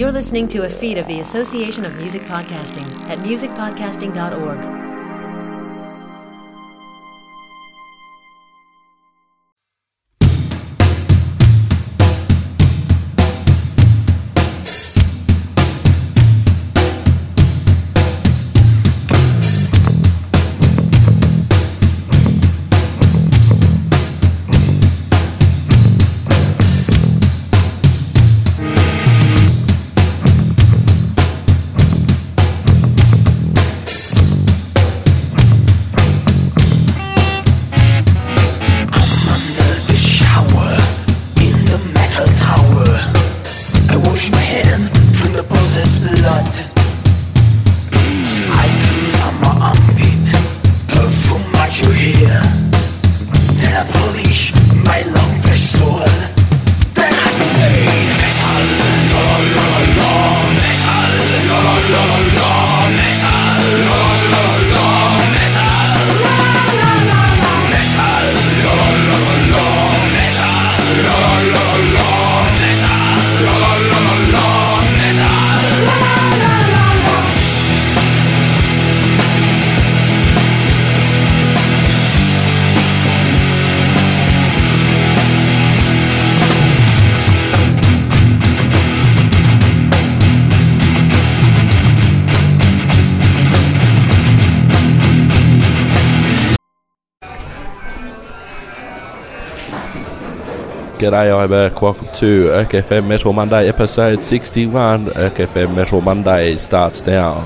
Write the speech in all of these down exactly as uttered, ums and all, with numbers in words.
You're listening to a feed of the Association of Music Podcasting at music podcasting dot org. G'day, I'm Irk. Welcome to Irk F M Metal Monday, episode sixty-one. Irk F M Metal Monday starts now.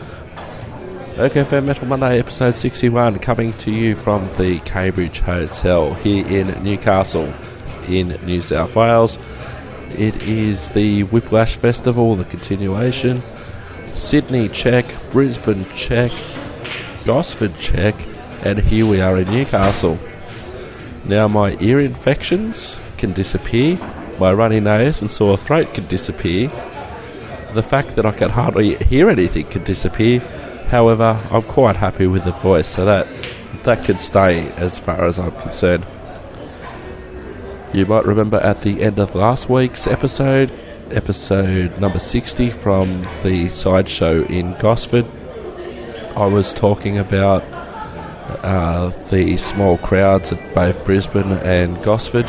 Irk F M Metal Monday, episode sixty-one, coming to you from the Cambridge Hotel here in Newcastle, in New South Wales. It is the Whiplash Festival, the continuation. Sydney check, Brisbane check, Gosford check, and here we are in Newcastle. Now my ear infections can disappear, my runny nose and sore throat can disappear, the fact that I can hardly hear anything can disappear. However, I'm quite happy with the voice, so that that can stay as far as I'm concerned. You might remember at the end of last week's episode, episode number sixty from the sideshow in Gosford, I was talking about uh, the small crowds at both Brisbane and Gosford.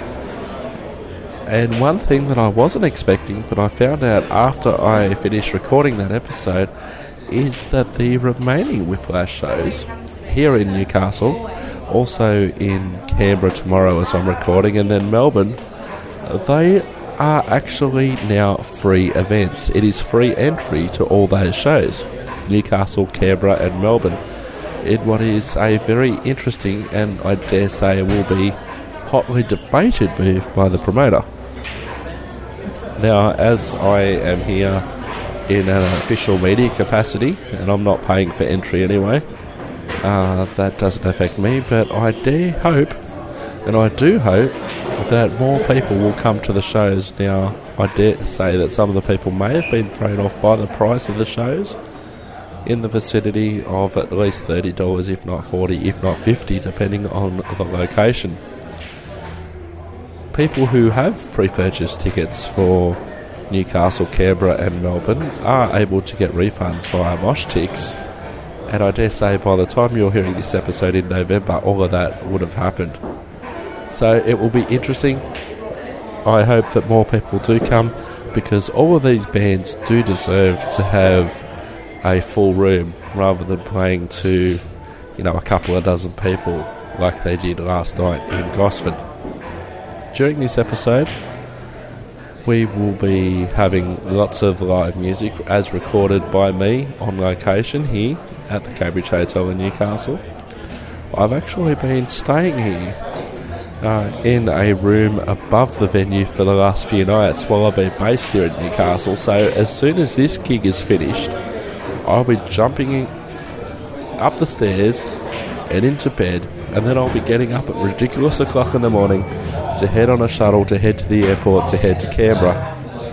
And one thing that I wasn't expecting, but I found out after I finished recording that episode, is that the remaining Whiplash shows here in Newcastle, also in Canberra tomorrow as I'm recording, and then Melbourne, they are actually now free events. It is free entry to all those shows, Newcastle, Canberra and Melbourne, in what is a very interesting and I dare say will be hotly debated move by the promoter. Now, as I am here in an official media capacity, and I'm not paying for entry anyway, uh, that doesn't affect me, but I dare hope, and I do hope, that more people will come to the shows. Now, I dare say that some of the people may have been thrown off by the price of the shows, in the vicinity of at least thirty dollars, if not forty dollars, if not fifty dollars, depending on the location. People who have pre-purchased tickets for Newcastle, Canberra and Melbourne are able to get refunds via MoshTix, and I dare say by the time you're hearing this episode in November, all of that would have happened. So it will be interesting. I hope that more people do come, because all of these bands do deserve to have a full room rather than playing to, you know, a couple of dozen people like they did last night in Gosford. During this episode, we will be having lots of live music as recorded by me on location here at the Cambridge Hotel in Newcastle. I've actually been staying here uh, in a room above the venue for the last few nights while I've been based here in Newcastle, so as soon as this gig is finished, I'll be jumping up the stairs and into bed, and then I'll be getting up at ridiculous o'clock in the morning to head on a shuttle to head to the airport to head to Canberra.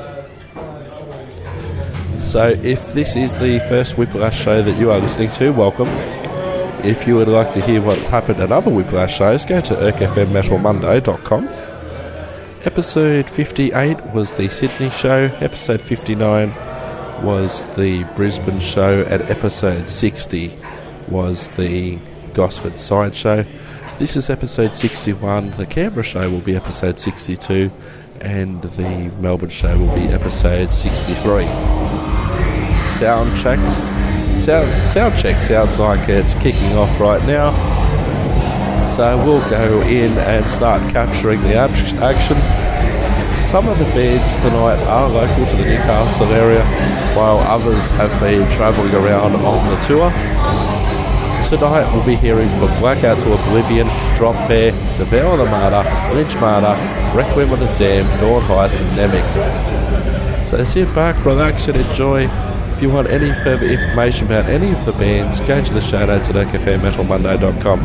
So if this is the first Whiplash show that you are listening to, welcome. If you would like to hear what happened at other Whiplash shows, go to irk f m metal monday dot com. Episode fifty-eight was the Sydney show, episode fifty-nine was the Brisbane show, and episode sixty was the Gosford Sideshow. This is episode sixty-one. The Canberra show will be episode sixty-two, and the Melbourne show will be episode sixty-three. Sound check. Sound, sound check sounds like it's kicking off right now. So we'll go in and start capturing the ab- action. Some of the bands tonight are local to the Newcastle area, while others have been travelling around on the tour. Tonight we'll be hearing from Blackout to Oblivion, Drop Bear, Devour the Martyr, Lynch Martyr, Requiem of the Damned, Dawn Heist and Nemic. So sit back, relax and enjoy. If you want any further information about any of the bands, go to the show notes at F M Metal Monday dot com.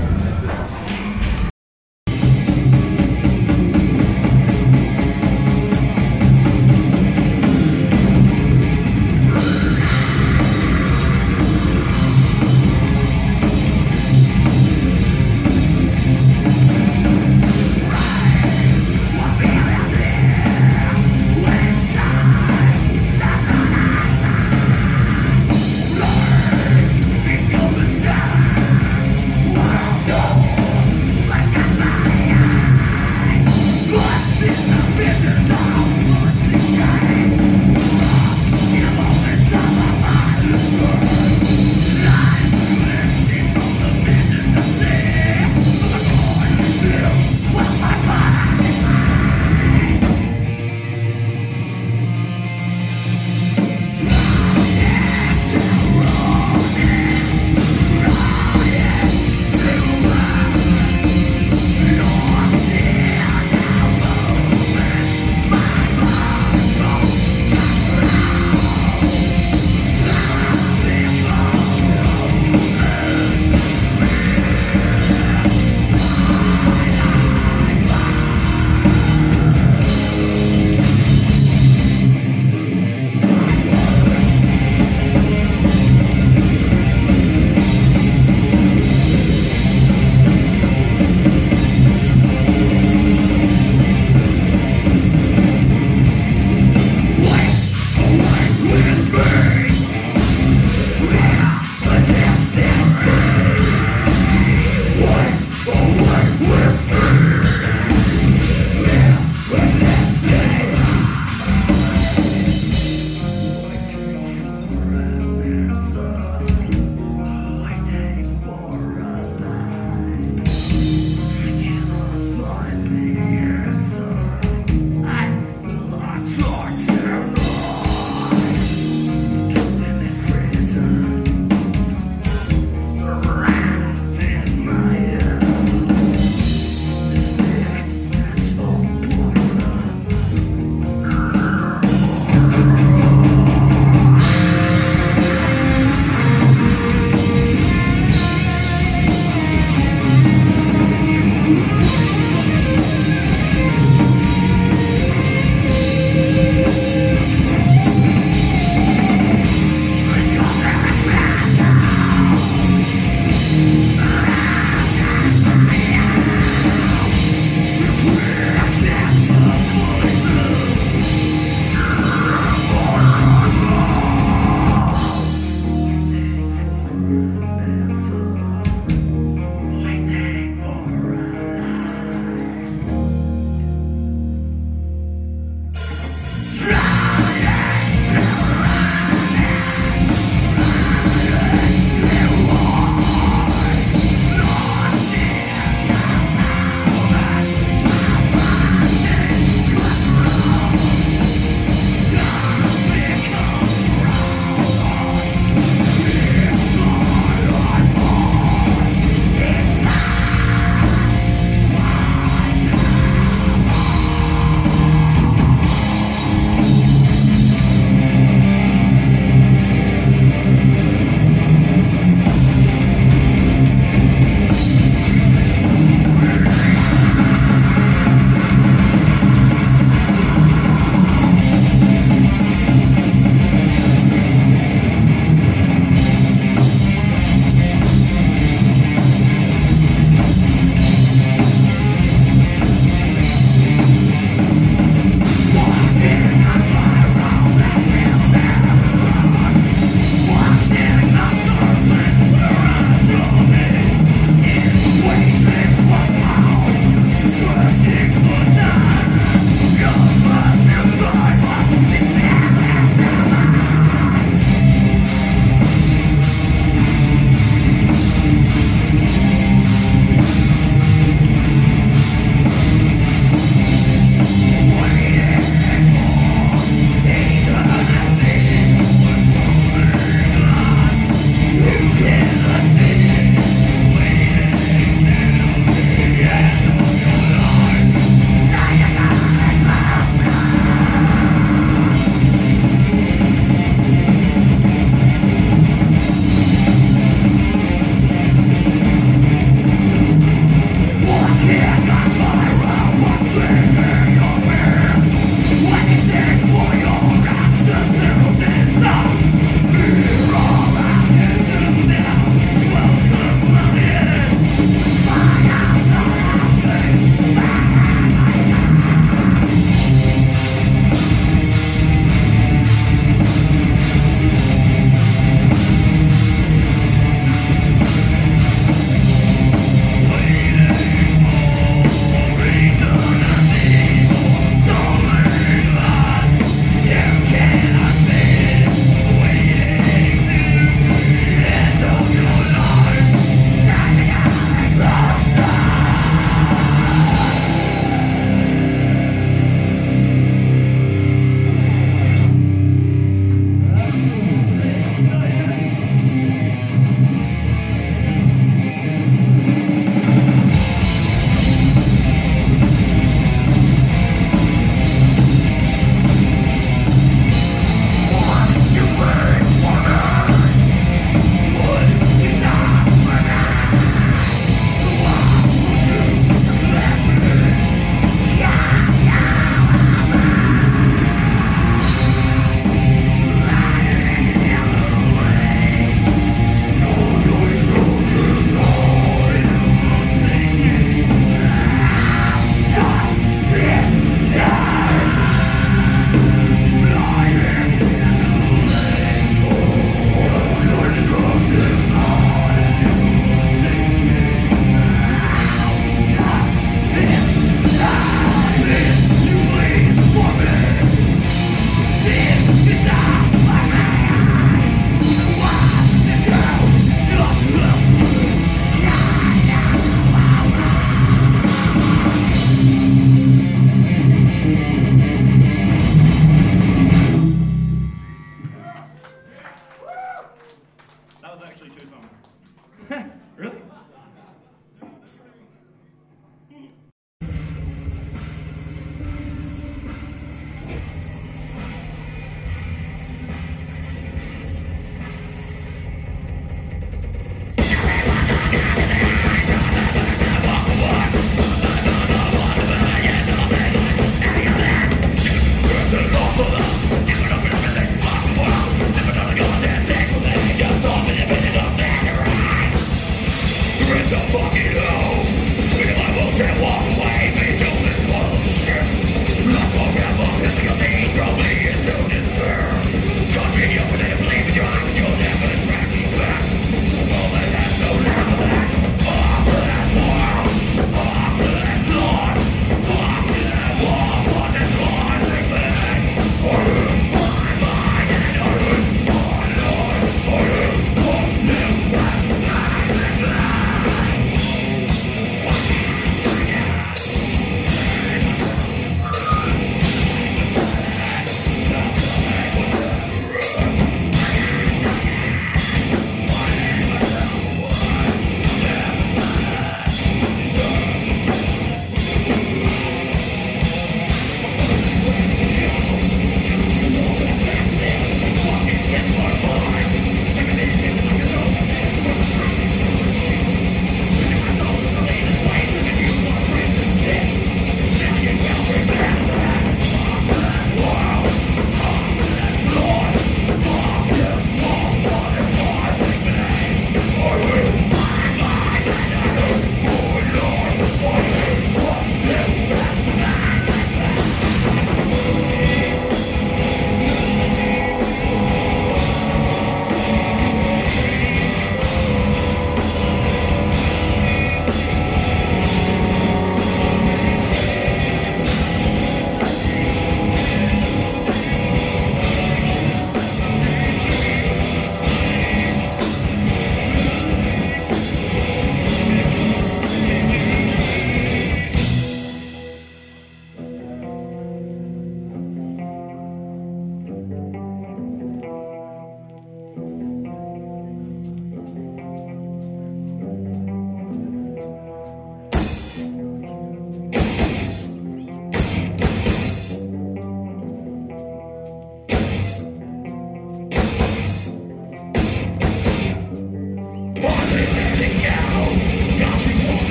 Die!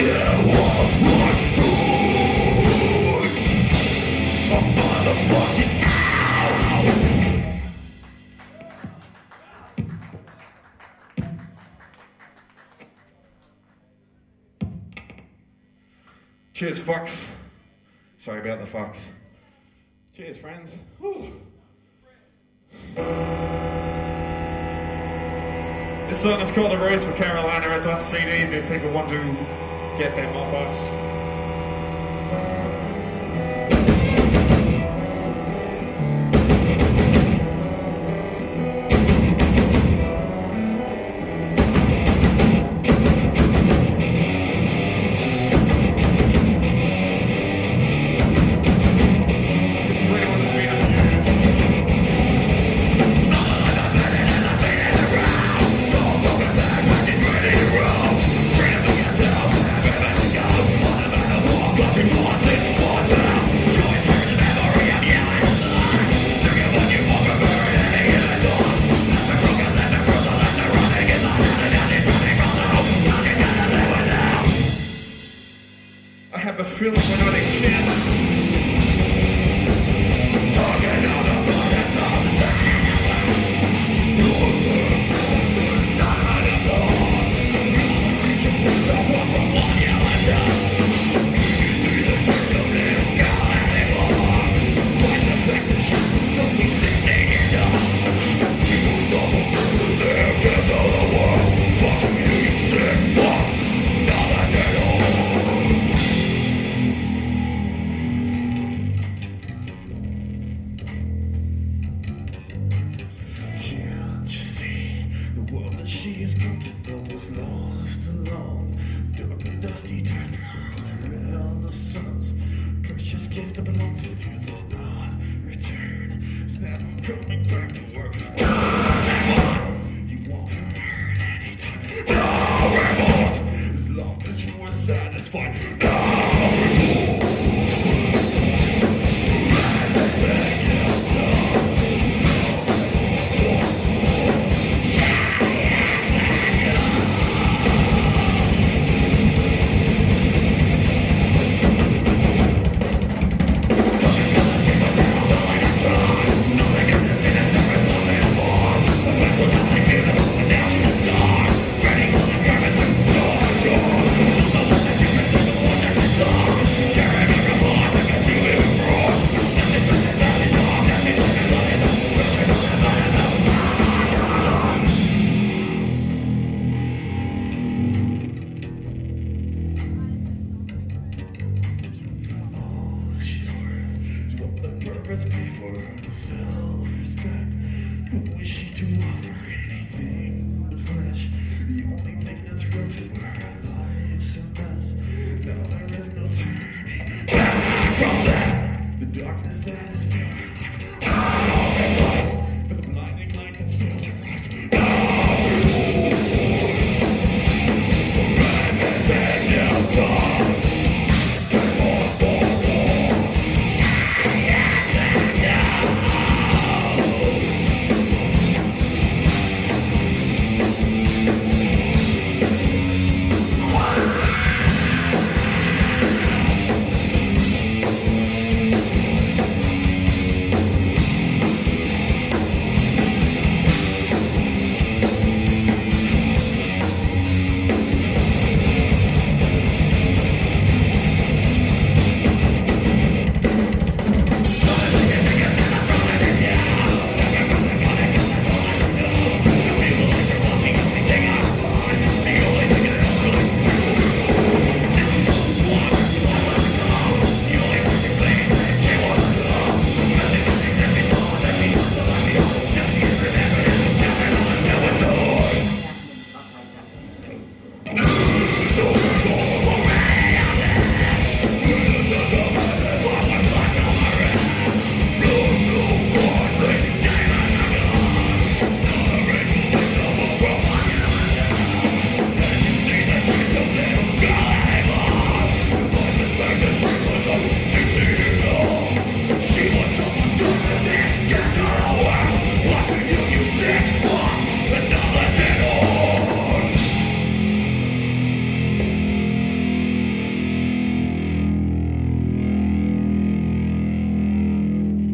Cheers, fucks. Sorry about the fucks. Cheers, friends. Whew. This song is called The Rose for Carolina. It's on C Ds if people want to get them off us.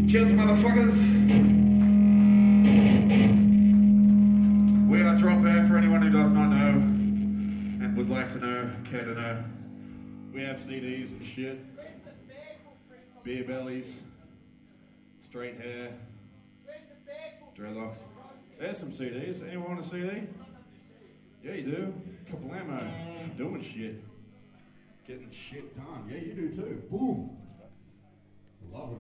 Cheers, motherfuckers. We are Drop Air for anyone who does not know and would like to know, care to know. We have C Ds and shit. Beer bellies. Straight hair. Dreadlocks. There's some C Ds. Anyone want a C D? Yeah, you do. Kablamo. Doing shit. Getting shit done. Yeah, you do too. Boom. Love it.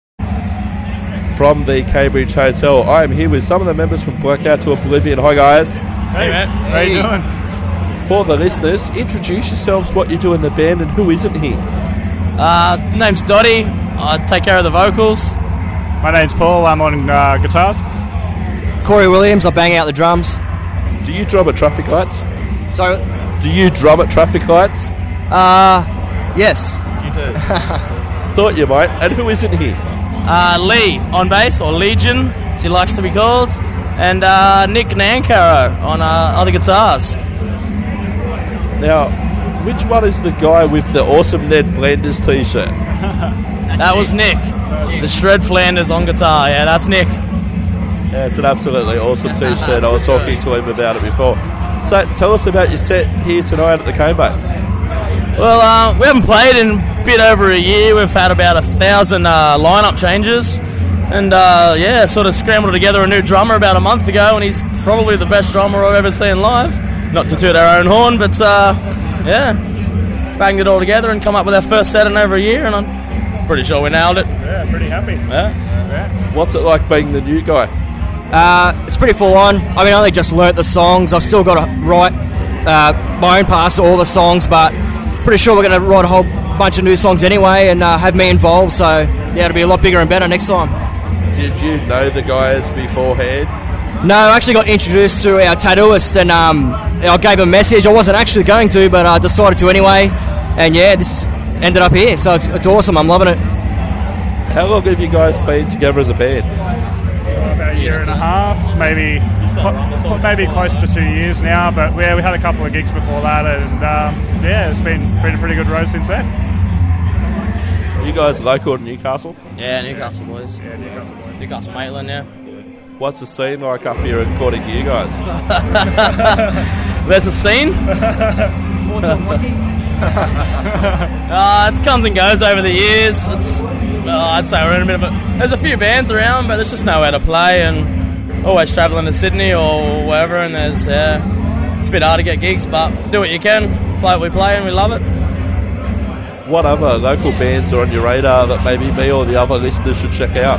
From the Cambridge Hotel, I am here with some of the members from Blackout to Oblivion. Hi guys. Hey man, how Hey. you doing? For the listeners, introduce yourselves, what you do in the band and who isn't here. Uh, name's Dotty. I take care of the vocals. My name's Paul, I'm on uh, guitars. Corey Williams, I bang out the drums. Do you drum at traffic lights? So, Do you drum at traffic lights? uh, yes. You do. Thought you might. And who isn't here? Uh, Lee on bass, or Legion, as he likes to be called, and uh, Nick Nancaro on uh, other guitars. Now, which one is the guy with the awesome Ned Flanders t-shirt? That was Nick, the Shred Flanders on guitar. Yeah, that's Nick. Yeah, it's an absolutely awesome t-shirt. I was talking to him about it before. So, tell us about your set here tonight at the Combo. Well, uh, we haven't played in a bit over a year. We've had about a thousand uh, lineup changes, and uh, yeah, sort of scrambled together a new drummer about a month ago, and he's probably the best drummer I've ever seen live. Not to toot our own horn, but uh, yeah, banged it all together and come up with our first set in over a year, and I'm pretty sure we nailed it. Yeah, pretty happy. Yeah. Yeah. What's it like being the new guy? Uh, it's pretty full on. I mean, I only just learnt the songs. I've still got to write uh, my own parts to all the songs, but pretty sure we're going to write a whole bunch of new songs anyway and uh, have me involved, so yeah, it'll be a lot bigger and better next time. Did you know the guys beforehand? No, I actually got introduced through our tattooist, and um, I gave him a message. I wasn't actually going to, but I decided to anyway, and yeah, this ended up here, so it's, it's awesome. I'm loving it. How long have you guys been together as a band? About a year and a half, maybe cl- maybe close to two years now, but yeah, we had a couple of gigs before that, and um, yeah, it's been, been a pretty good road since then. Are you guys local to Newcastle? Yeah, Newcastle boys. Yeah, Newcastle boys. Newcastle Maitland, yeah. What's the scene like up here according to you guys? There's a scene. uh, it comes and goes over the years. It's, well, I'd say we're in a bit of a... There's a few bands around, but there's just nowhere to play, and always travelling to Sydney or wherever, and there's... Uh, it's a bit hard to get gigs, but do what you can. Play what we play, and we love it. What other local bands are on your radar that maybe me or the other listeners should check out?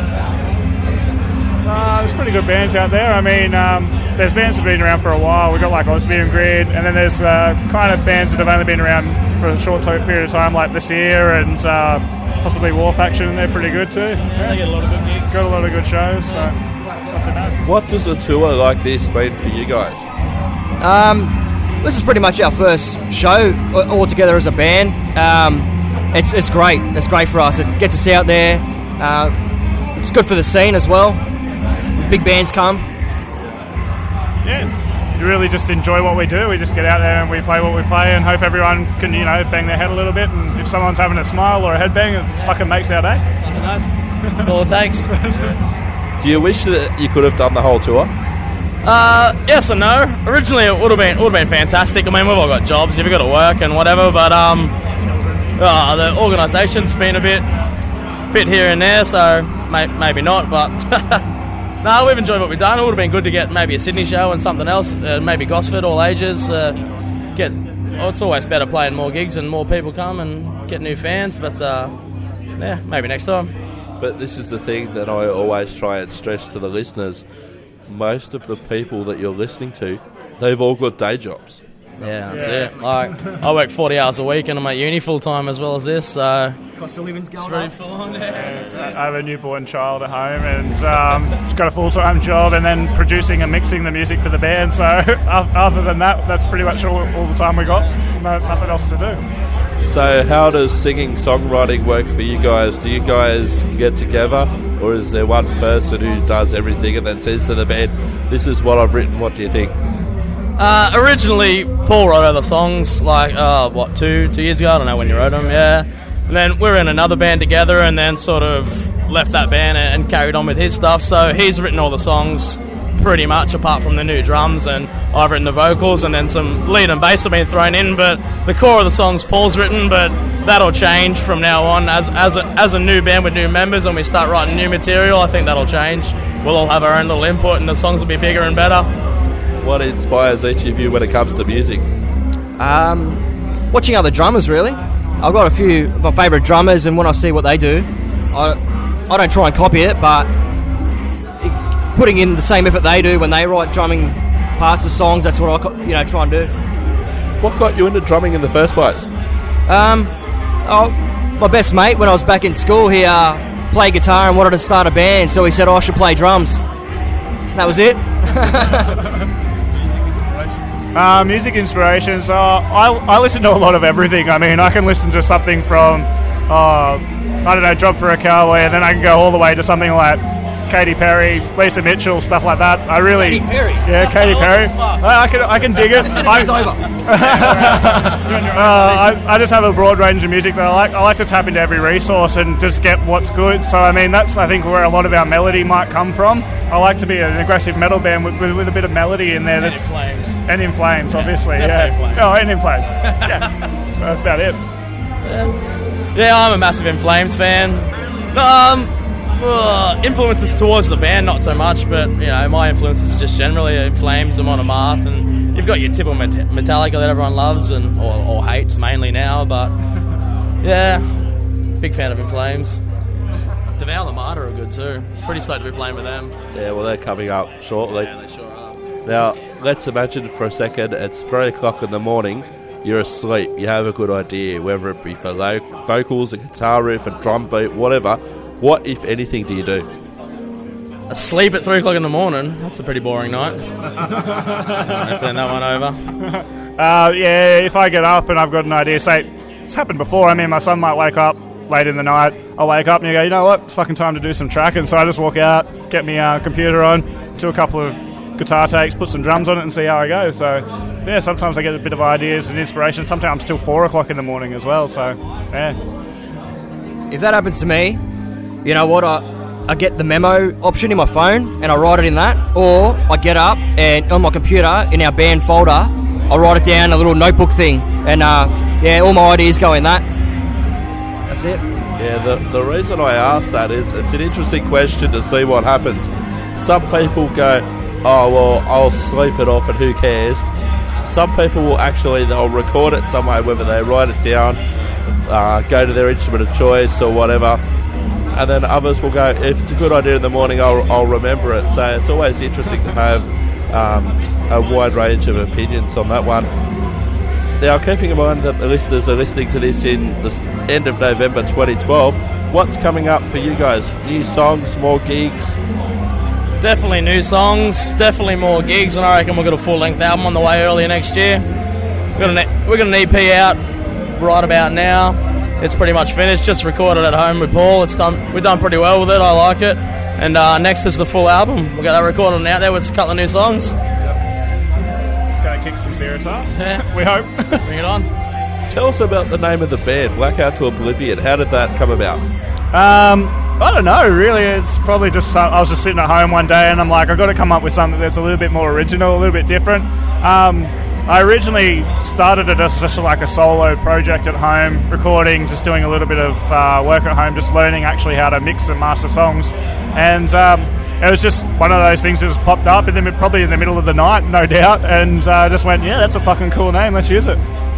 Uh, there's pretty good bands out there. I mean, um, there's bands that have been around for a while. We've got like Osmium Grid, and then there's uh, kind of bands that have only been around for a short period of time, like This Year and uh, possibly War Faction, and they're pretty good too. Yeah. They get a lot of good gigs. Got a lot of good shows, so not to know. What does a tour like this mean for you guys? Um, this is pretty much our first show all together as a band. Um, it's it's great. It's great for us. It gets us out there. Uh, it's good for the scene as well. Big bands come. Yeah, you really just enjoy what we do. We just get out there and we play what we play and hope everyone can, you know, bang their head a little bit. And if someone's having a smile or a headbang, it fucking makes our day. That's all it takes. Do you wish that you could have done the whole tour? Uh, yes and no. Originally, it would have been would have been fantastic. I mean, we've all got jobs, you've got to work and whatever. But um, uh, the organisation's been a bit, bit here and there, so may, maybe not. But no, we've enjoyed what we've done. It would have been good to get maybe a Sydney show and something else, uh, maybe Gosford, all ages. Uh, get, oh, it's always better playing more gigs and more people come and get new fans. But uh, yeah, maybe next time. But this is the thing that I always try and stress to the listeners. Most of the people that you're listening to, they've all got day jobs. Yeah, that's yeah. it. Like, I work forty hours a week and I'm at uni full time as well as this, so Cost of living's going pretty full on. Yeah. Yeah, I have a newborn child at home and um, got a full-time job and then producing and mixing the music for the band. So other than that, that's pretty much all, all the time we got. No, nothing else to do. So how does singing, songwriting work for you guys? Do you guys get together, or is there one person who does everything and then says to the band, this is what I've written, what do you think? Uh, originally, Paul wrote all the songs, like, uh, what, two two years ago? I don't know when you wrote them, yeah. And then we were in another band together, and then sort of left that band and, and carried on with his stuff. So he's written all the songs pretty much, apart from the new drums, and I've written the vocals, and then some lead and bass have been thrown in. But the core of the songs Paul's written, but that'll change from now on as as a, as a new band with new members, and we start writing new material. I think that'll change. We'll all have our own little input, and the songs will be bigger and better. What inspires each of you when it comes to music? Um, watching other drummers, really. I've got a few of my favourite drummers, and when I see what they do, I I don't try and copy it, but putting in the same effort they do when they write drumming parts of songs, that's what I co- you know try and do. What got you into drumming in the first place? Um, oh, my best mate, when I was back in school, he uh, played guitar and wanted to start a band, so he said oh, I should play drums. That was it. uh, music inspirations. Uh, I, I listen to a lot of everything. I mean, I can listen to something from, uh, I don't know, Job for a Cowboy, and then I can go all the way to something like Katy Perry, Lisa Mitchell, stuff like that. I really, Katy Perry. Yeah, Katy Perry. I, I can, I can dig it. I, It's over. uh, I, I just have a broad range of music that I like. I like to tap into every resource and just get what's good. So I mean, that's I think where a lot of our melody might come from. I like to be an aggressive metal band with, with, with a bit of melody in there. That's, And In Flames. And In Flames, obviously. Definitely Yeah. In Flames. Oh, and In Flames. Yeah. So that's about it. Yeah, I'm a massive In Flames fan. Um, uh, influences towards the band, not so much, but you know, my influences just generally In Flames, Amon Amarth, and you've got your typical Met- Metallica that everyone loves and or, or hates mainly now. But yeah, big fan of In Flames. Devour the Martyr are good too. Pretty stoked to be playing with them. Yeah, well, they're coming up shortly. Yeah, they sure are. Now, let's imagine for a second it's three o'clock in the morning, you're asleep, you have a good idea, whether it be for lo- vocals, a guitar riff, a drum beat, whatever. What, if anything, do you do? Asleep at three o'clock in the morning. That's a pretty boring night. I'll turn that one over. Uh, yeah, if I get up and I've got an idea, say, it's happened before. I mean, my son might wake up late in the night. I'll wake up and you go, you know what, it's fucking time to do some tracking. So I just walk out, get my uh, computer on, do a couple of guitar takes, put some drums on it and see how I go. So, yeah, sometimes I get a bit of ideas and inspiration. Sometimes till four o'clock in the morning as well. So, yeah. If that happens to me, you know what, I, I get the memo option in my phone and I write it in that, or I get up and on my computer in our band folder I write it down, a little notebook thing, and uh, yeah, all my ideas go in that. That's it. Yeah, the, the reason I ask that is it's an interesting question to see what happens. Some people go, oh, well, I'll sleep it off and who cares. Some people will actually, they'll record it somewhere, whether they write it down, uh, go to their instrument of choice or whatever, and then others will go, if it's a good idea in the morning, I'll, I'll remember it. So it's always interesting to have um, a wide range of opinions on that one. Now, keeping in mind that the listeners are listening to this in the end of November twenty twelve, what's coming up for you guys? New songs, more gigs? Definitely new songs, definitely more gigs, and I reckon we've got a full-length album on the way early next year. We've got an, we've got an E P out right about now. It's pretty much finished, just recorded at home with Paul. It's done. We've done pretty well with it, I like it. And uh, next is the full album. We've got that recorded and out there with a couple of new songs. It's going to kick some serious ass. Yeah. We hope. Bring it on. Tell us about the name of the band, Blackout to Oblivion. How did that come about? Um, I don't know, really. It's probably just, some, I was just sitting at home one day and I'm like, I've got to come up with something that's a little bit more original, a little bit different. Um, I originally started it as just like a solo project at home, recording, just doing a little bit of uh, work at home, just learning actually how to mix and master songs. And um, it was just one of those things that just popped up, and then probably in the middle of the night, no doubt, and uh, just went, yeah, that's a fucking cool name, let's use it.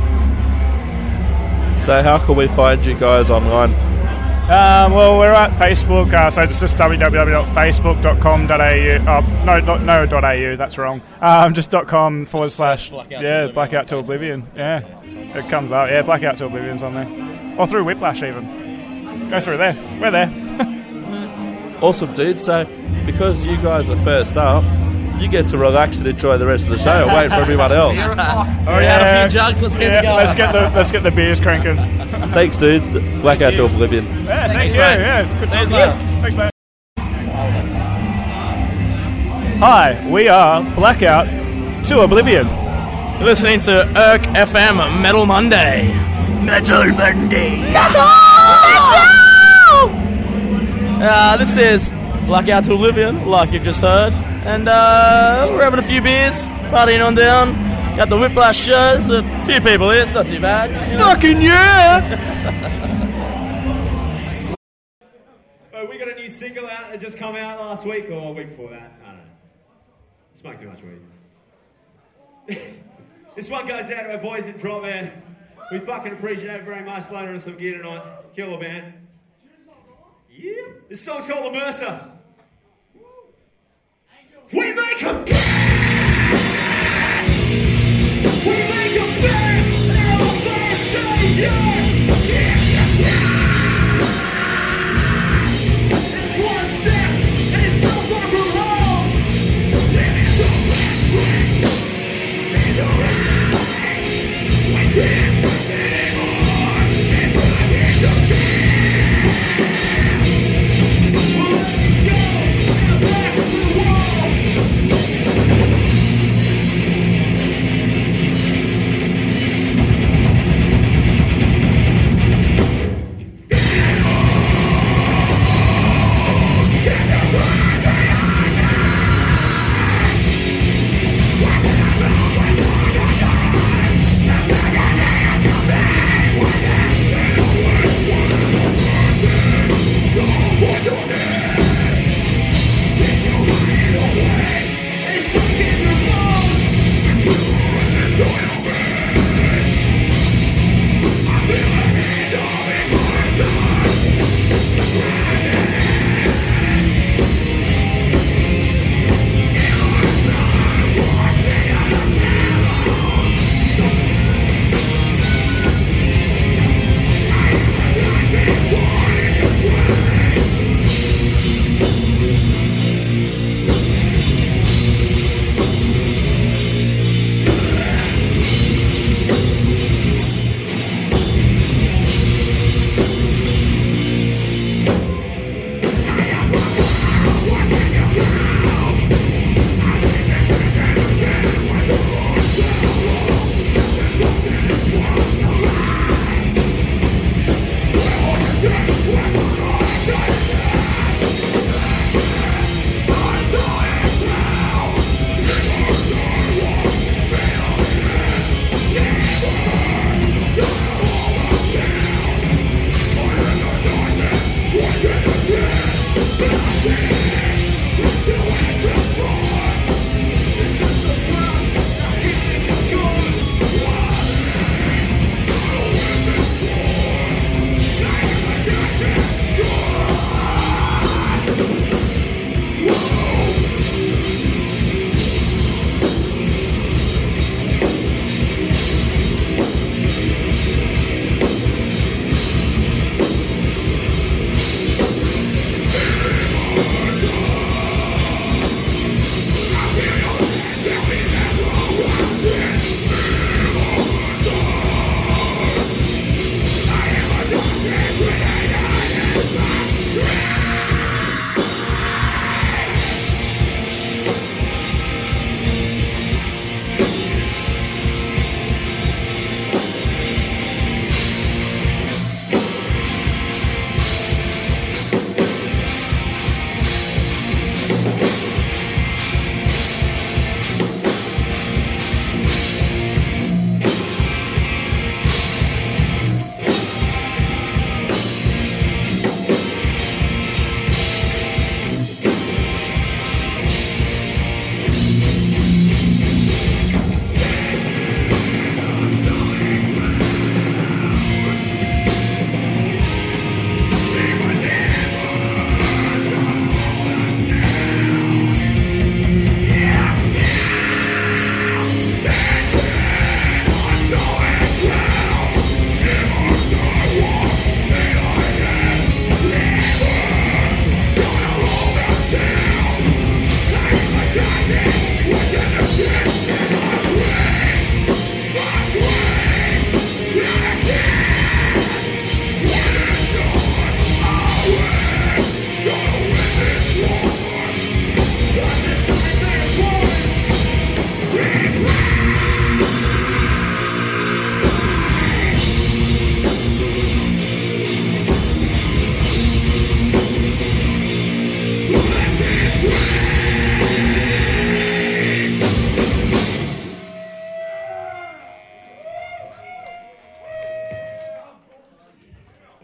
So how can we find you guys online? Um, well, we're at Facebook, uh, so it's just w w w dot facebook dot com dot a u. Oh, no, not, no dot .au, that's wrong. Um, just .com forward slash, Blackout yeah, to Blackout to Oblivion. Yeah, it comes up. Yeah, Blackout to Oblivion's on there. Or through Whiplash even. Go through there. We're there. Awesome, dude. So, because you guys are first up, you get to relax and enjoy the rest of the show and wait for everyone else. Already had a few jugs, let's get yeah, it going. Let's get the let's get the beers cranking. Thanks, dudes. Blackout to Oblivion. Yeah, thanks, Thanks, you. mate. Yeah, it's good See you talking later. to you. Thanks, mate. Hi, we are Blackout to Oblivion. You're listening to Irk F M Metal Monday. Metal Monday. Uh, this is Blackout to Oblivion, like you've just heard. And uh, we're having a few beers, partying on down. Got the Whiplash shows, a few people here, it's not too bad. You know? Fucking yeah! Oh, we got a new single out that just come out last week or a week before that. I don't know. Smoke too much weed. This one goes out to our boys in Drop, man. We fucking appreciate it very much. Later on some gear tonight. Killer band. Yeah. This song's called The Mercer. We make them. We make them bang. They're all there, say yeah. Yeah, yeah, yeah. It's one step and it's so far from home. Living so bad, we don't we can't anymore. It's like it's a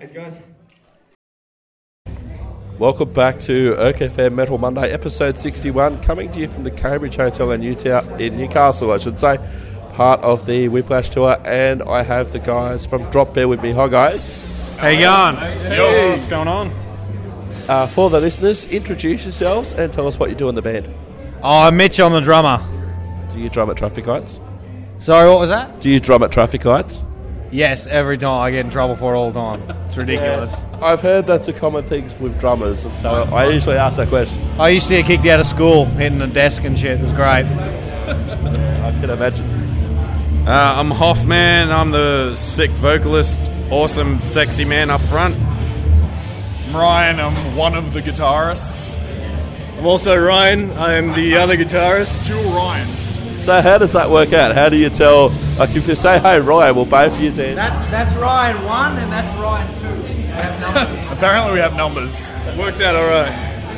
Thanks, guys. Welcome back to OK Fan Metal Monday, episode sixty-one, coming to you from the Cambridge Hotel in Newtown, in Newcastle, I should say, part of the Whiplash Tour, and I have the guys from Drop Bear with me. Hi, guys. How you going? Yo, what's going on? Uh, for the listeners, introduce yourselves and tell us what you do in the band. Oh, Mitch, I'm the drummer. Do you drum at traffic lights? Sorry, what was that? Do you drum at traffic lights? Yes, every time. I get in trouble for it all the time. It's ridiculous. Yeah, I've heard that's a common thing with drummers, and so I usually ask that question. I used to get kicked out of school, hitting the desk and shit. It was great. I can imagine. Uh, I'm Hoffman. I'm the sick vocalist, awesome, sexy man up front. I'm Ryan. I'm one of the guitarists. I'm also Ryan. I am the other guitarist. Dual Ryans. So how does that work out? How do you tell, like if you say, hey Ryan, well both of you then... That, that's Ryan one and that's Ryan two. They have numbers. Apparently we have numbers. Works out alright.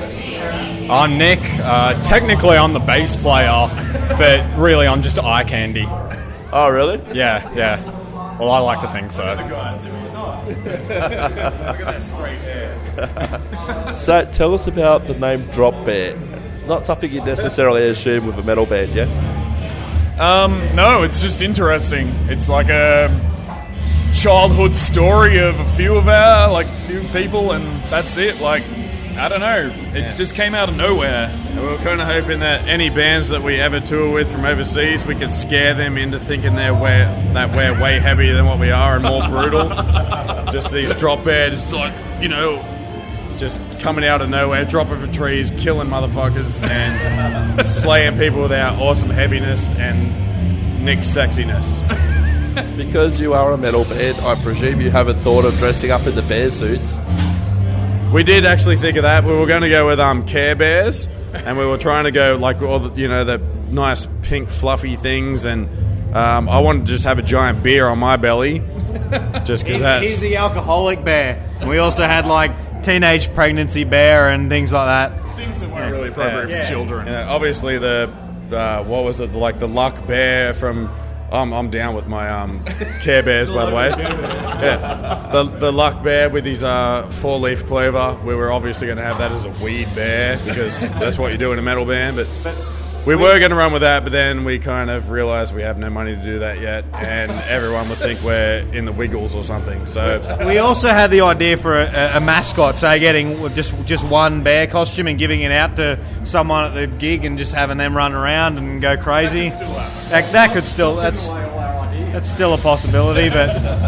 I'm Nick. Uh, technically I'm the bass player, but really I'm just eye candy. Oh really? Yeah, yeah. Well, I like to think so. Look at that straight hair. So tell us about the name Drop Bear. Not something you'd necessarily assume with a metal band, yeah? Um, no, it's just interesting. It's like a childhood story of a few of our, like, few people, and that's it. Like, I don't know. It Yeah. just came out of nowhere. And we were kind of hoping that any bands that we ever tour with from overseas, we could scare them into thinking they're way, that we're way heavier than what we are and more brutal. Just these drop bear, just like, you know, just coming out of nowhere, dropping from trees, killing motherfuckers, and slaying people with our awesome heaviness and Nick's sexiness. Because you are a metal band, I presume you haven't thought of dressing up in the bear suits. We did actually think of that. We were going to go with um, Care Bears, and we were trying to go like all the, you know, the nice pink fluffy things, and um, I wanted to just have a giant beer on my belly, just because He's, that's... he's the alcoholic bear. And we also had, like, teenage pregnancy bear and things like that. Things that weren't really appropriate Yeah. for children. You know, obviously the uh, what was it, like the Luck Bear from... I'm I'm down with my um, Care Bears, by the way. Yeah, the the Luck Bear with his uh, four leaf clover. We were obviously going to have that as a weed bear because that's what you do in a metal band. But we were going to run with that, but then we kind of realised we have no money to do that yet, and everyone would think we're in the Wiggles or something. So We also had the idea for a, a mascot, say getting just just one bear costume and giving it out to someone at the gig and just having them run around and go crazy. That, that could still that's that's still a possibility, but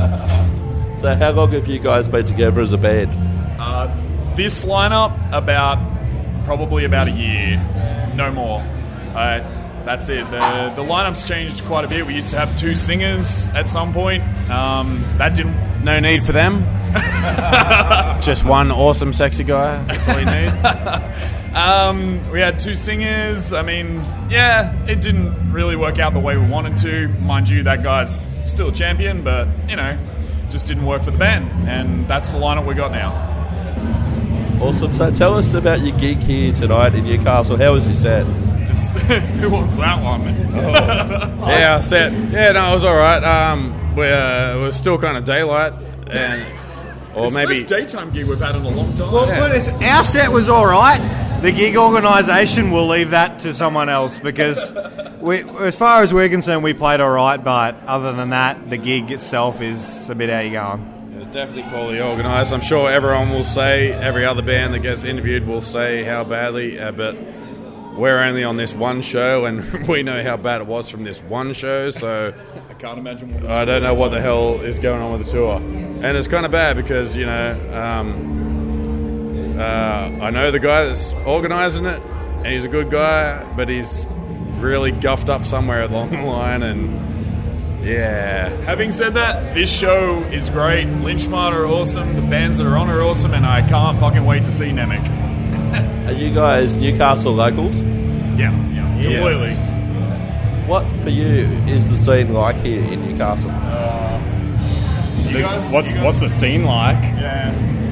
So how long have you guys been together as a band? Uh, this lineup, about probably about a year, no more. Uh, that's it. The the lineup's changed quite a bit. We used to have two singers at some point. Um, that didn't. no need for them. Just one awesome, sexy guy. That's all you need. Um, we had two singers. I mean, yeah, it didn't really work out the way we wanted to. Mind you, that guy's still a champion, but you know, just didn't work for the band, and that's the lineup we got now. Awesome. So tell us about your gig here tonight in Newcastle. How was your set? Just, who wants that one? Yeah, set. Yeah, no, it was all right. Um, we uh, it was still kind of daylight, and or It's the maybe first daytime gig we've had in a long time. well, but it's, our set was all right. The gig organisation will leave that to someone else because, we, as far as we're concerned, we played all right. But other than that, the gig itself is a bit how you going. it was definitely poorly organised. I'm sure everyone will say, every other band that gets interviewed will say how badly, uh, but we're only on this one show, and we know how bad it was from this one show. So I can't imagine what the I don't tour know is what the like. hell is going on with the tour, and it's kind of bad because you know um, uh, I know the guy that's organising it, and he's a good guy, but he's really guffed up somewhere along the line, and yeah. Having said that, this show is great. Lynchmart are awesome. The bands that are on are awesome, and I can't fucking wait to see Nemec. Are you guys Newcastle locals? Yeah, yeah, Yes. completely. What for you is the scene like here in Newcastle? You guys, What's you guys- what's the scene like? Yeah.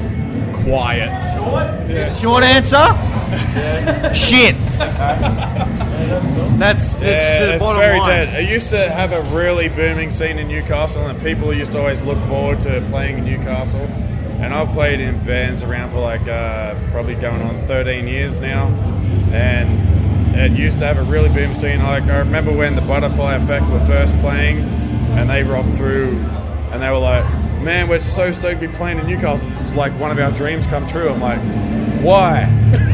Quiet. Short answer? Shit. That's it's Yeah, the it's bottom very line. dead. It used to have a really booming scene in Newcastle, and people used to always look forward to playing in Newcastle. and I've played in bands around for like uh, probably going on thirteen years now, and it used to have a really boom scene. Like I remember when the Butterfly Effect were first playing, and they rocked through, and they were like, "Man, we're so stoked to be playing in Newcastle. It's like one of our dreams come true." I'm like, "Why?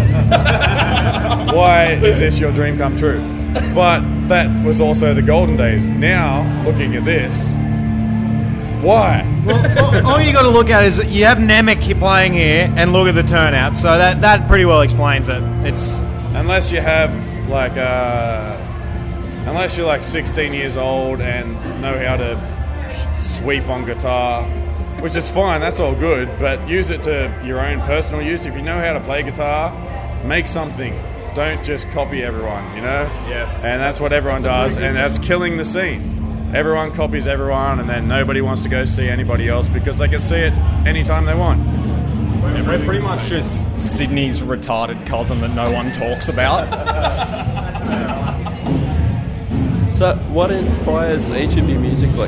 Why is this your dream come true?" But that was also the golden days. Now, looking at this, why? Well, all you got to look at is you have Nemec playing here, and look at the turnout. So that that pretty well explains it. It's unless you have like uh, unless you're like sixteen years old and know how to sweep on guitar, which is fine. That's all good, but use it to your own personal use. If you know how to play guitar, make something. Don't just copy everyone, you know? Yes. And that's what everyone That's does, and that's killing the scene. Everyone copies everyone, and then nobody wants to go see anybody else because they can see it anytime they want. We're pretty much just Sydney's retarded cousin that no one talks about. So, what inspires each of you musically?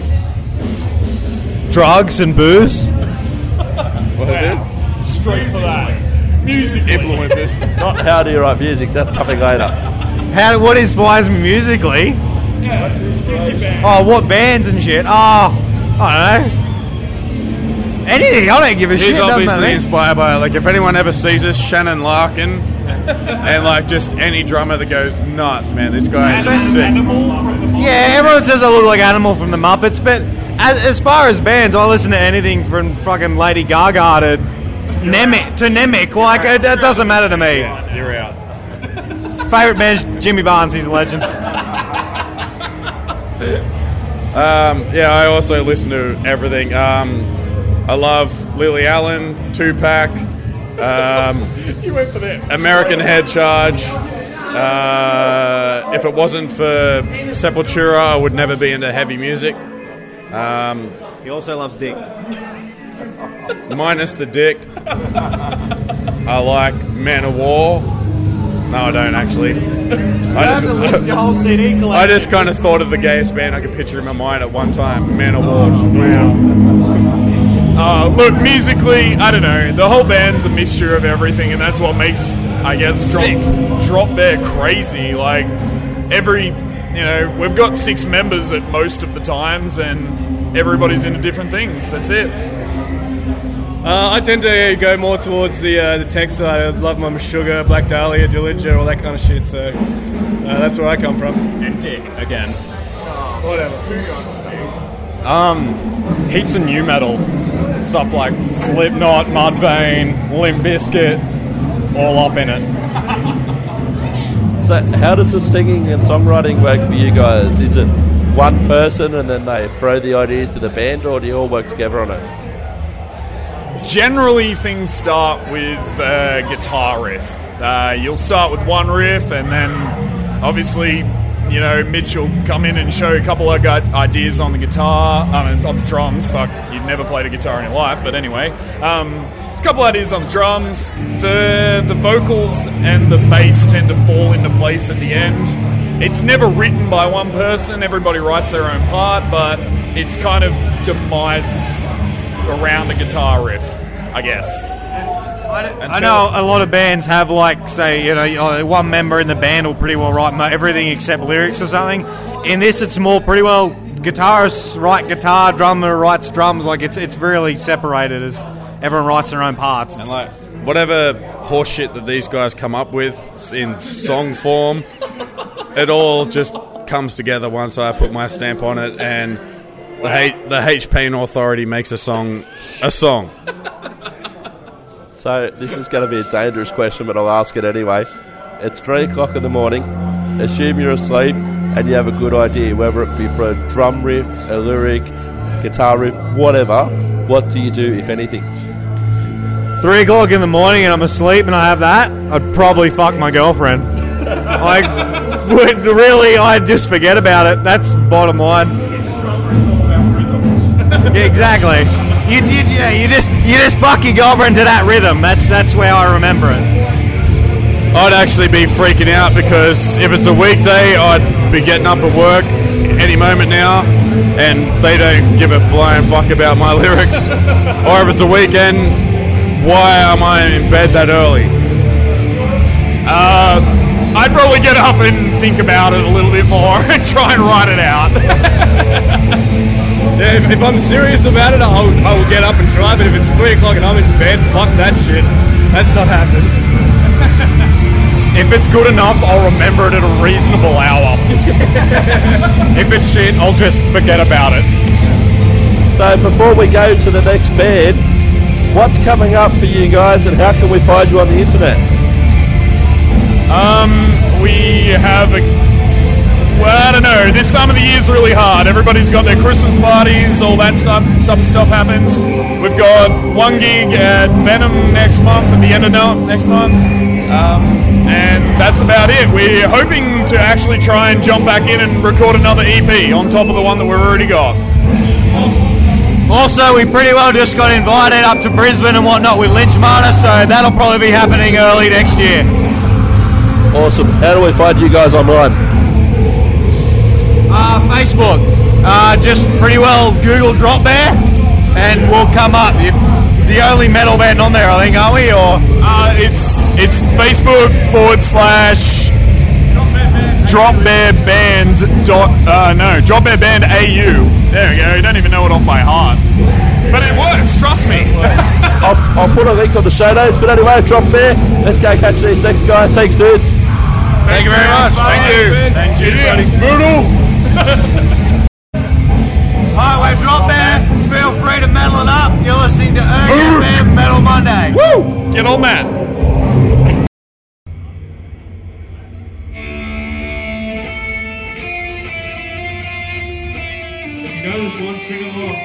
drugs and booze. What it is? Straight for that. Music influences. Not how do you write music, that's coming later. How? What inspires me musically? Yeah, oh, what bands and shit? Oh, I don't know. Anything. I don't give a He's shit. He's doesn't obviously matter. inspired by, like, if anyone ever sees us, Shannon Larkin, and, like, just any drummer that goes nuts, man. This guy is sick. Yeah, everyone says I look like Animal from the Muppets, but as, as far as bands, I listen to anything from fucking Lady Gaga to Nemec. To Nemec. Like, it, it doesn't matter to me. Yeah, you're out. Favourite band's Jimmy Barnes. He's a legend. Um, yeah, I also listen to everything. Um, I love Lily Allen, Tupac, um, You went for that. American Head Charge. Uh, if it wasn't for Sepultura, I would never be into heavy music. Um, he also loves dick. Minus the dick. I like Man of War. No, I don't actually. I just, your whole C D collection. I just kind of thought of the gayest band I could picture in my mind at one time. Man of War. Uh, look, musically, I don't know. The whole band's a mixture of everything, and that's what makes, I guess, Drop, Drop Bear crazy. Like, every, you know, we've got six members at most of the times, and everybody's into different things. That's it. Uh, I tend to go more towards the uh, the tech side. I love Mama Sugar, Black Dahlia, Dillinger, all that kind of shit. So uh, that's where I come from. And Dick, again. Whatever. Two guys. Um, heaps of new metal. Stuff like Slipknot, Mudvayne, Limp Bizkit, all up in it. So how does the singing and songwriting work for you guys? Is it one person and then they throw the idea to the band, or do you all work together on it? Generally, things start with a guitar riff. Uh, you'll start with one riff, and then obviously, you know, Mitch will come in and show a couple of gu- ideas on the guitar, I mean, on the drums. Fuck, you've never played a guitar in your life, but anyway. Um, there's a couple of ideas on the drums. The, the vocals and the bass tend to fall into place at the end. It's never written by one person. Everybody writes their own part, but it's kind of demised around a guitar riff, I guess. I know a lot of bands have, like, say, you know, one member in the band will pretty well write mo- everything except lyrics or something. In this, it's more pretty well guitarists write guitar, drummer writes drums. Like, it's it's really separated as everyone writes their own parts. And, like, whatever horseshit that these guys come up with in song form, it all just comes together once I put my stamp on it, and the H- the H Pain Authority makes a song a song. So this is going to be a dangerous question, but I'll ask it anyway. It's three o'clock in the morning. Assume you're asleep and you have a good idea, whether it be for a drum riff, a lyric, guitar riff, whatever. What do you do, if anything? Three o'clock in the morning and I'm asleep and I have that, I'd probably fuck my girlfriend. I would really, I'd just forget about it. That's bottom line. Yeah, exactly. You, you, yeah, you just you just fuck your girlfriend to that rhythm. That's that's where I remember it. I'd actually be freaking out because if it's a weekday, I'd be getting up at work any moment now, and they don't give a flying fuck about my lyrics, or if it's a weekend, why am I in bed that early? Uh, I'd probably get up and think about it a little bit more and try and write it out. Yeah, if, if I'm serious about it, I'll, I will get up and try, but if it's three o'clock and I'm in bed, fuck that shit. That's not happening. If it's good enough, I'll remember it at a reasonable hour. If it's shit, I'll just forget about it. So before we go to the next band, what's coming up for you guys and how can we find you on the internet? Um, we have a... Well, I don't know. This time of the year is really hard. Everybody's got their Christmas parties, all that stuff, some stuff happens. We've got one gig at Venom next month, at the end of no, next month. Um, and that's about it. We're hoping to actually try and jump back in and record another E P on top of the one that we've already got. Also, we pretty well just got invited up to Brisbane and whatnot with Lynch Martyr, so that'll probably be happening early next year. Awesome. How do we find you guys online? Uh, Facebook. Uh, just pretty well Google Drop Bear, and we'll come up. You're the only metal band on there, I think, aren't we? Or uh, it's it's Facebook forward slash Drop Bear Band dot uh, no Drop Bear Band A U. There we go. You don't even know it off by heart, but it works. Trust me. I'll, I'll put a link on the show notes. But anyway, Drop Bear. Let's go catch these next guys. Thanks, dudes. Thank you very much. Thank you. Thank you, buddy. Brutal. Alright, we've Drop Bear. Feel free to metal it up. You're listening to Ernie F M Metal Monday. Woo! Get on that. If you know this one, sing along.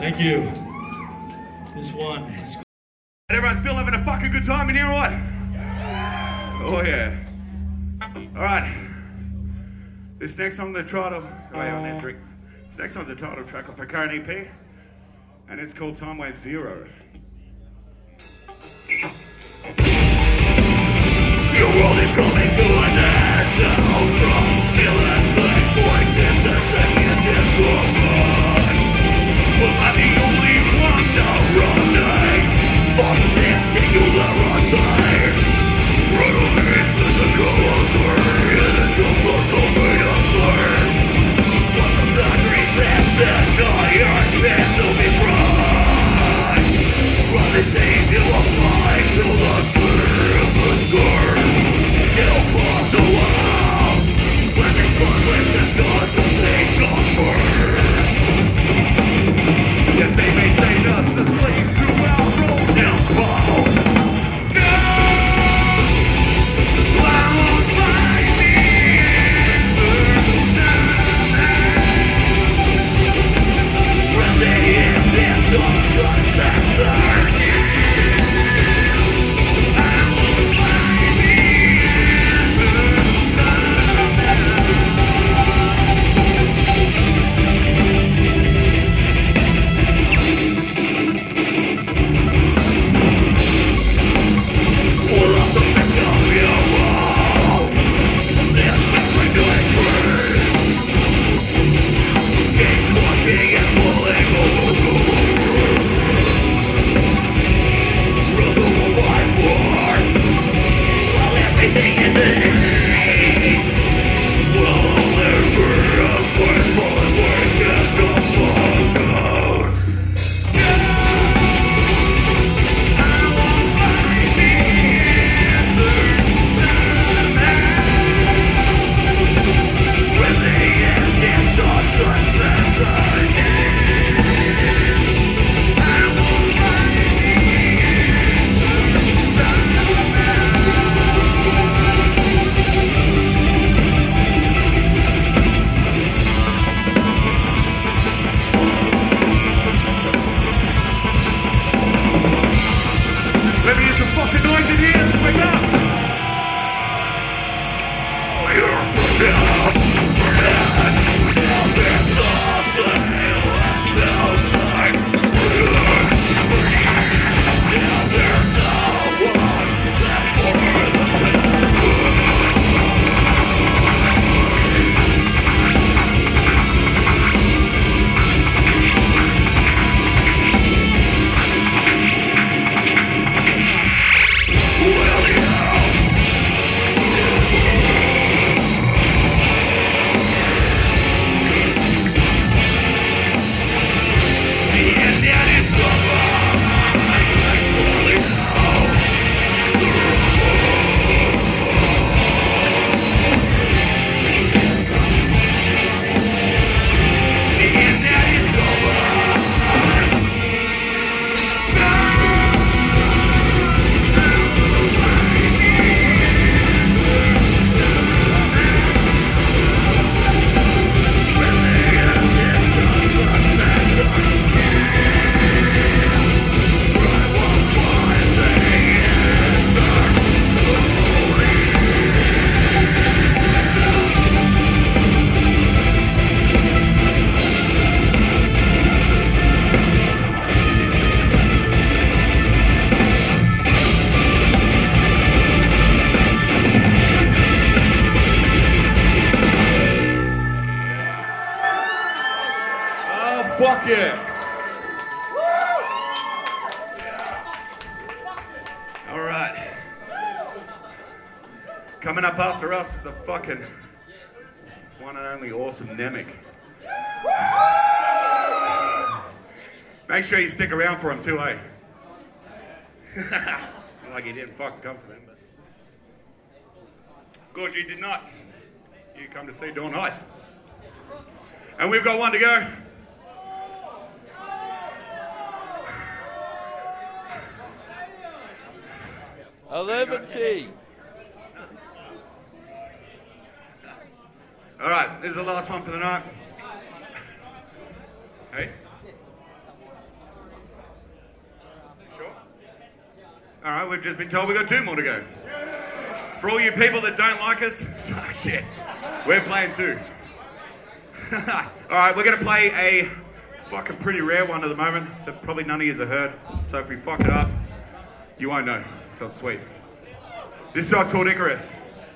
Thank you. This one is... Everyone still having a fucking good time in here or what? Oh yeah. Alright. This next song, the title... Oh yeah, on that drink. This next song's the title track off our current E P. And it's called Time Wave Zero. Your world is coming to an end. Sound from feeling like voice in the second is gone. Well, I'm the only one now running from this singular side. Running physical authority in a jumble so made of fire. What the battery says that tired man to be fried. From this age you apply to the fear of the scar. Still cross the wall. When this conflict is done, the things on burn. Yet they maintain us as slaves throughout Rome now fall. No! I won't find me when they have their thoughts on that Fuck yeah. All right. Coming up after us is the fucking one and only awesome Nemec. Make sure you stick around for him too, eh? Like you didn't fucking come for them, but of course you did not. You come to see Dawn Heist. And we've got one to go. eleven T. All right, this is the last one for the night. Hey? All right, we've just been told we've got two more to go. For all you people that don't like us, suck shit. We're playing two. All right, we're going to play a fucking pretty rare one at the moment that probably none of you have heard. So if we fuck it up, you won't know. So it's sweet. This is our Tour Icarus.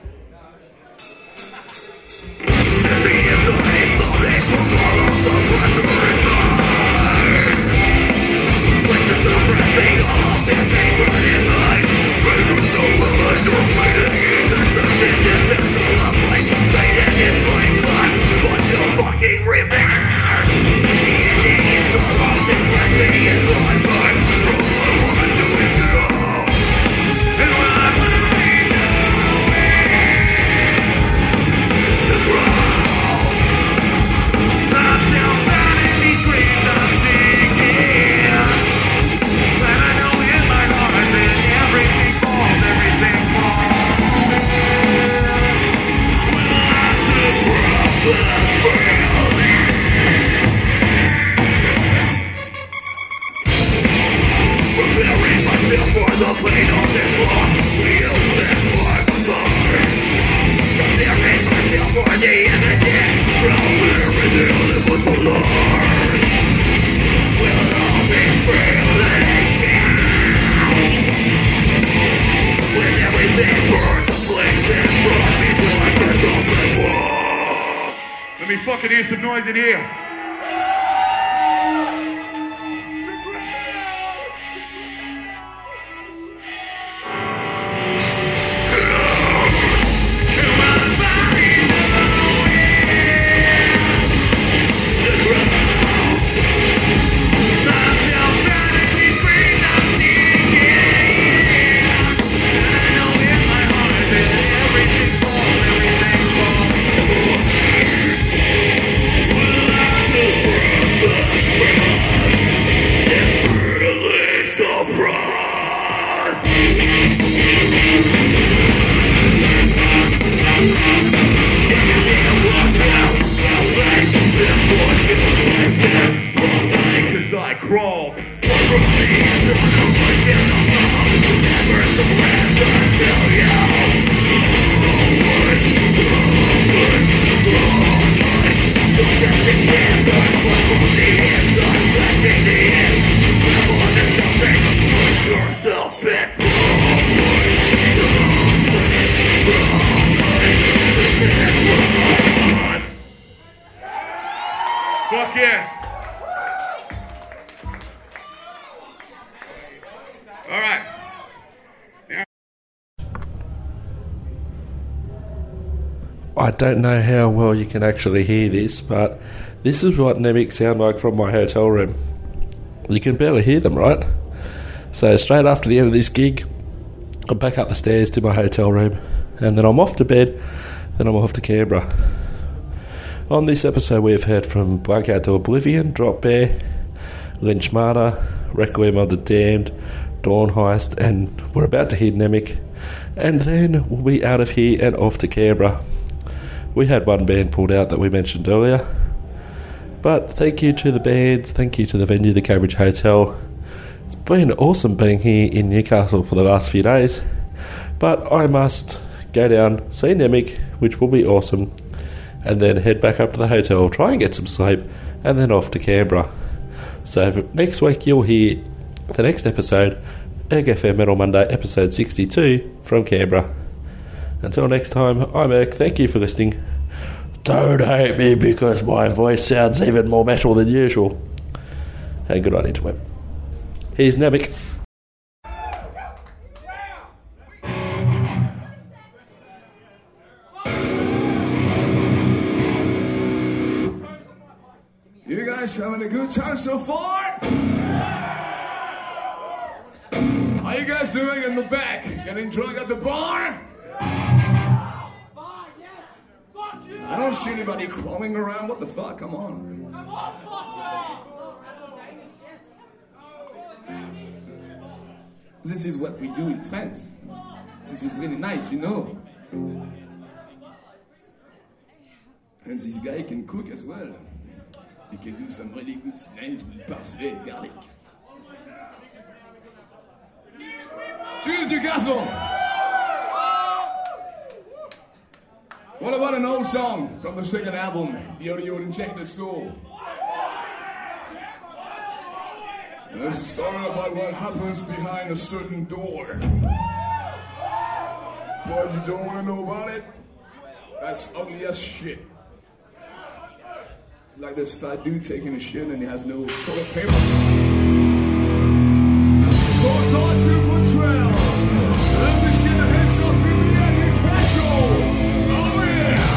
Let me fucking hear some noise in here. Fuck yeah. All right. Now. I don't know how well you can actually hear this, but this is what Nemec sound like from my hotel room. You can barely hear them, right? So straight after the end of this gig, I'm back up the stairs to my hotel room, and then I'm off to bed, then I'm off to Canberra. On this episode we have heard from Blank Out to Oblivion, Drop Bear, Lynch Martyr, Requiem of the Damned, Dawn Heist, and we're about to hear Nemec, and then we'll be out of here and off to Canberra. We had one band pulled out that we mentioned earlier, but thank you to the bands, thank you to the venue, the Cambridge Hotel. It's been awesome being here in Newcastle for the last few days, but I must go down, see Nemec, which will be awesome, and then head back up to the hotel, try and get some sleep, and then off to Canberra. So for next week you'll hear the next episode, Erg F M Metal Monday, episode sixty-two, from Canberra. Until next time, I'm Erg, thank you for listening. Don't hate me because my voice sounds even more metal than usual. And good night, interweb. Here's Nemec. You guys having a good time so far? How you guys doing in the back? Getting drunk at the bar? I don't see anybody crawling around. What the fuck? Come on. This is what we do in France. This is really nice, you know. And this guy can cook as well. He can do some really good snails with parsley and garlic. Cheers, Newcastle! What about an old song from the second album, The Audio Injected Soul? And this is a story about what happens behind a certain door. But you don't want to know about it? That's ugly as shit. It's like this fat dude taking a shit and he has no toilet paper. It's hard to portray. Let the shit heads up in the end, Newcastle. Oh yeah!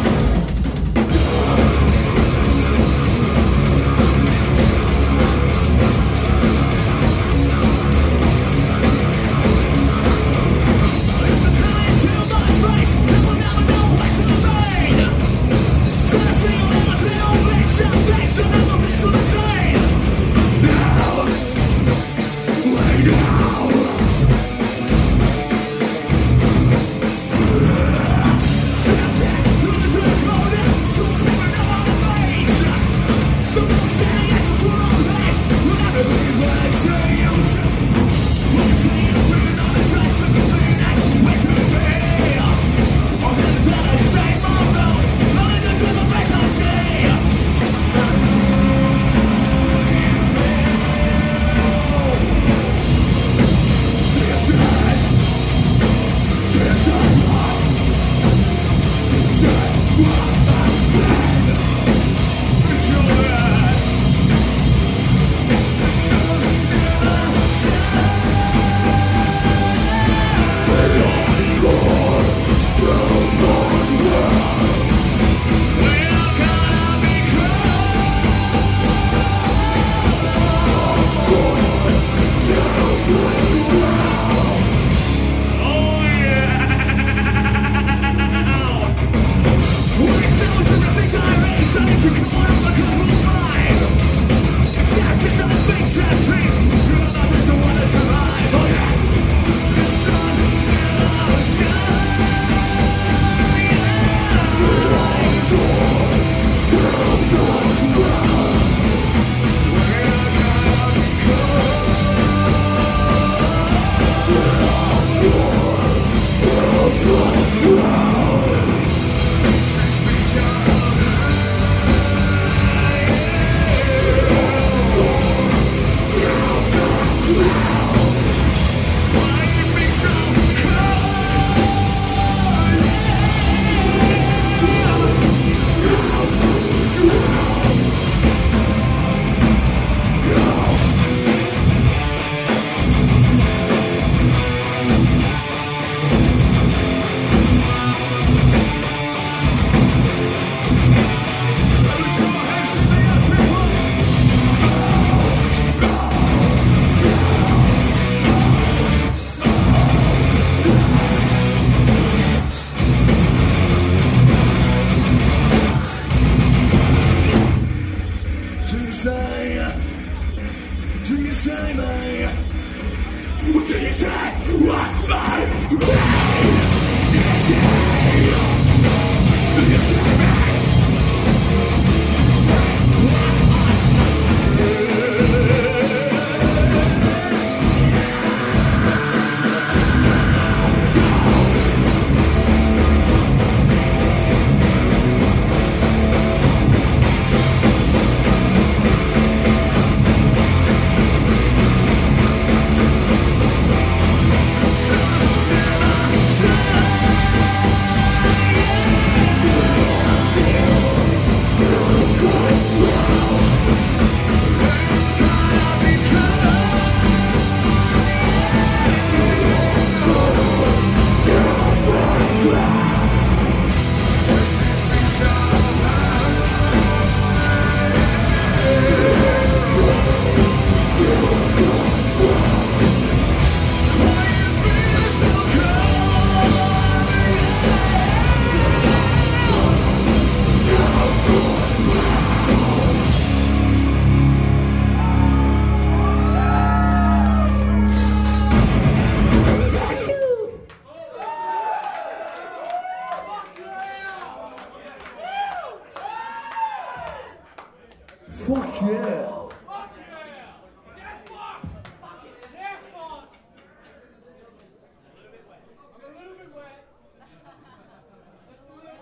Fuck yeah.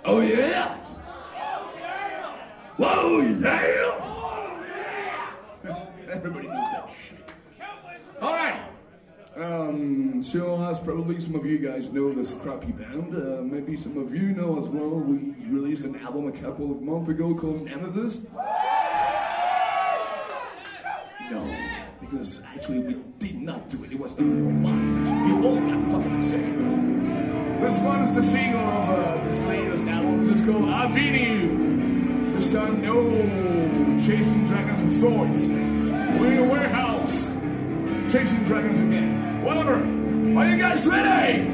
Oh yeah? Whoa yeah! Everybody knows that shit. All right. Um, so as probably some of you guys know this crappy band, uh, maybe some of you know as well, we released an album a couple of months ago called Nemesis. No, because actually we did not do it, it was in your mind. You all got fucking the same. This one is the single of uh, this latest album, it's called I've Been You. This time, no chasing dragons with swords. We're in a warehouse, chasing dragons again. Whatever. Are you guys ready?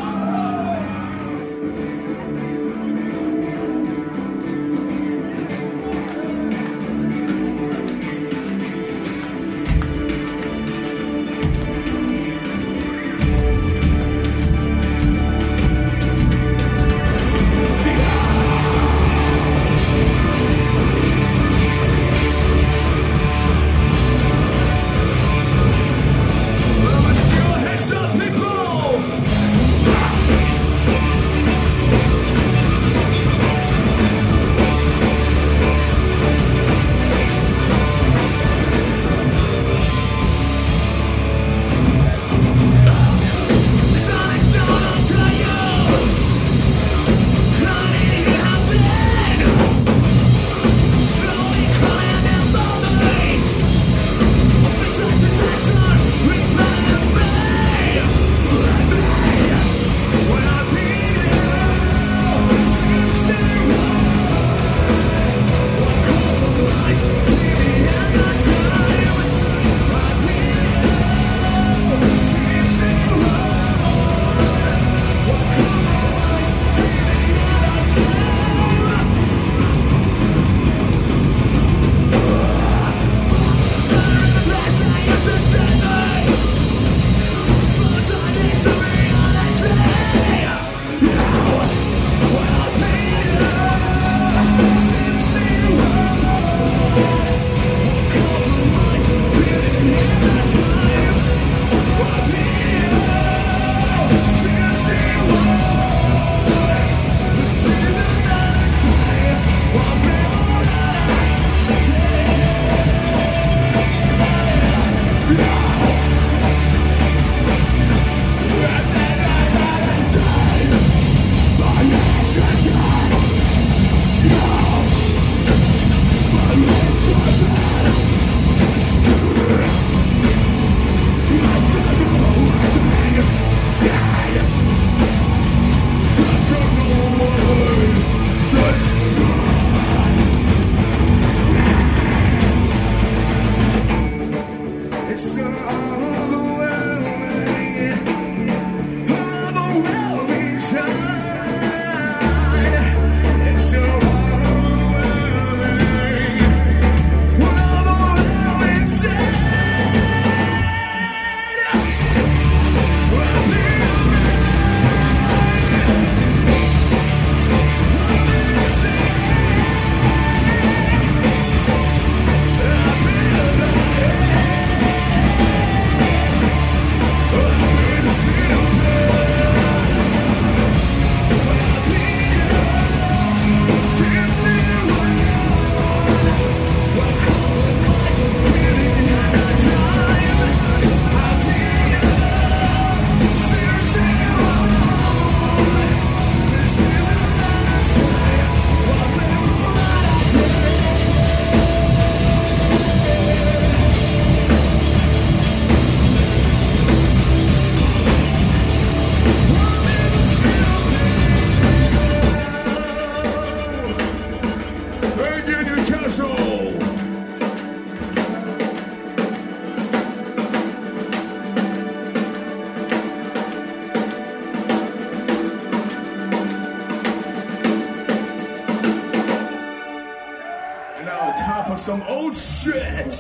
for some old shit.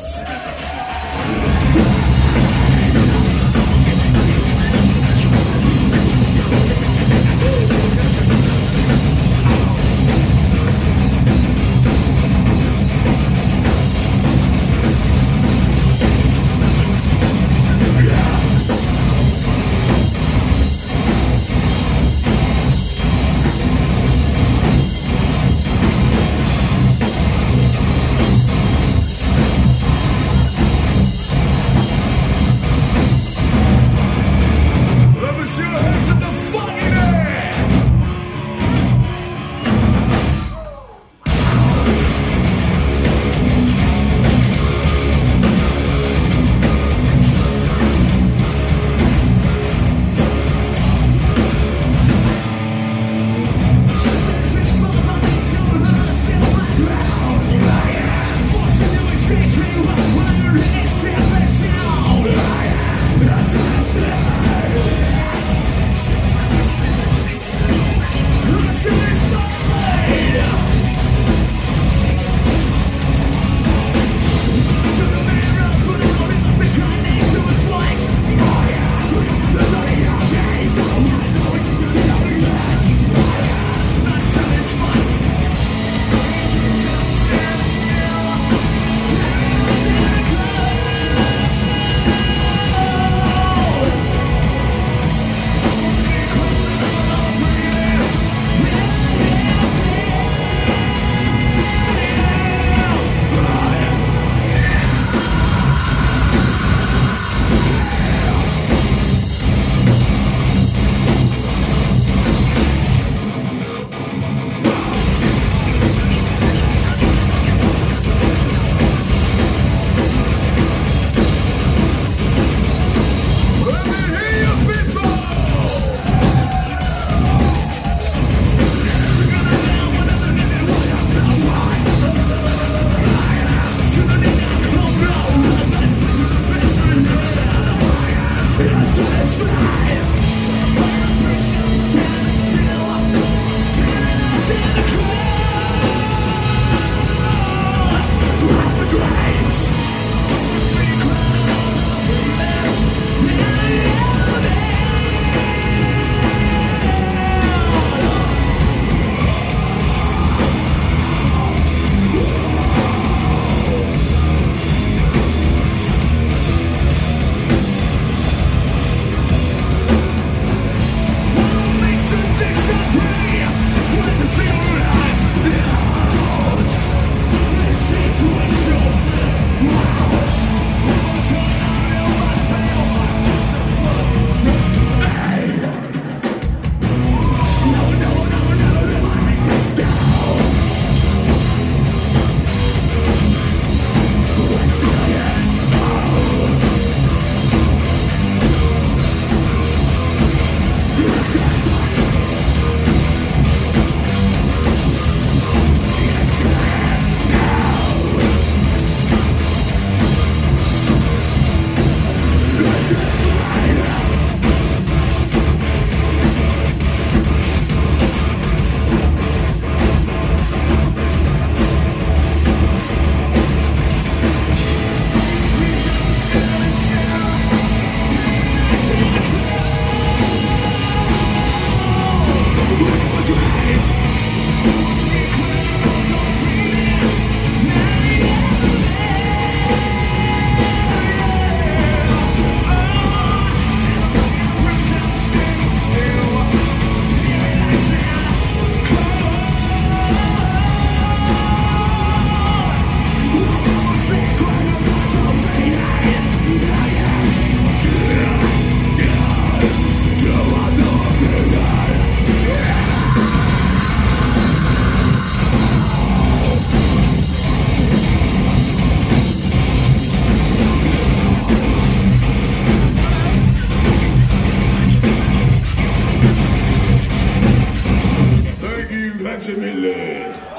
Maximilian.